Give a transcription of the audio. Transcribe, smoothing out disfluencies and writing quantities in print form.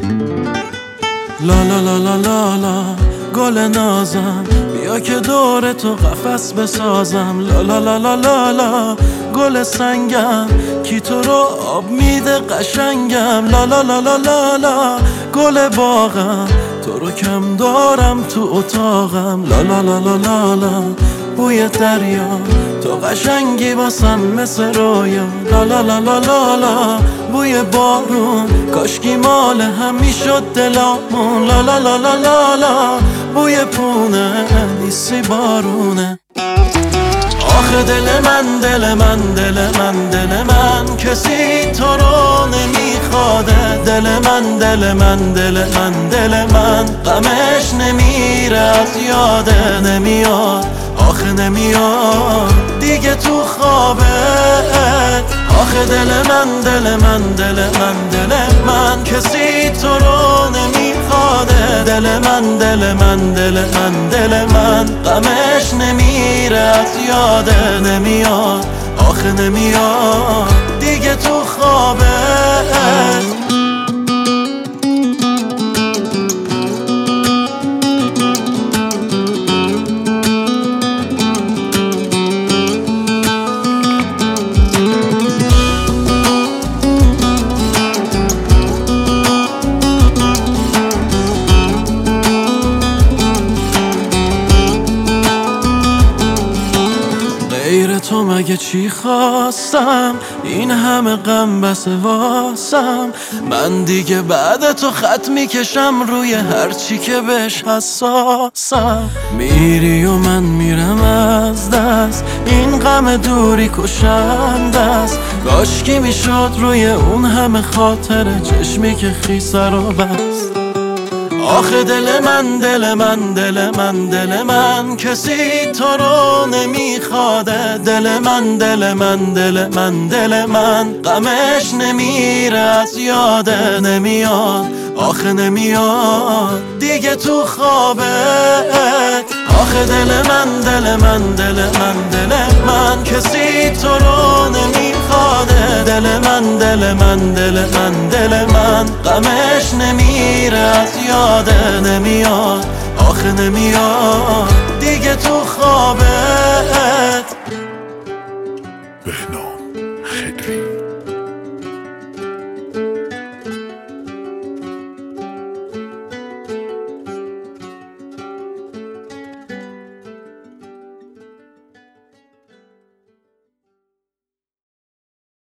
لا لا لا لا لا لا گل نازم، بیا که دور تو قفس بسازم. لا لا لا لا لا لا گل سنگم، کی تو رو آب میده قشنگم. لا لا لا لا لا لا گل باغم، تو رو کم دارم تو اتاقم. لا لا لا لا لا لا بوی دریا، تو قشنگی واسم مثل رویا. لا لا لا لا لا لا بوی بارون، کاشکی مال هم میشد دلامون. لا لا لا لا لا لا بوی پونه، نیستی بارونه. آخه دل من دل من دل من دل من، کسی تو رو نمیخواده. دل من دل من دل من دل من، غمش نمیره از یاده. نمیاد آخه نمیاد دیگه تو خوابه. آخه دل من دل من دل من دل من، کسی تو رو نمیخواده. دل من دل من دل من دل من، غمش نمیره از یاده. نمیاد آخه نمیاد دیگه تو خوابه. غیر تو مگه چی خواستم، این همه غم بس واسم. من دیگه بعد تو خط میکشم روی هر چی که بهش حساسم. میری و من میرم از دست، این غم دوری کشنده است. کاشکی میشد روی اون همه خاطره چشمی که خیسه رو بست. آخه دل من دل من دل من دل من، کسی تو رو نمیخواده. دل من دل من دل من دل من، غمش نمیره از یاده. نمیاد آخه نمیاد دیگه تو خوابه. آخه دل من دل من دل من دل من، کسی تو رو نمیخواده. دل من دل من دل من دل من، غمش نمیره از یاده. نمیاد آخه نمیاد دیگه تو خوابه. بهنام خدری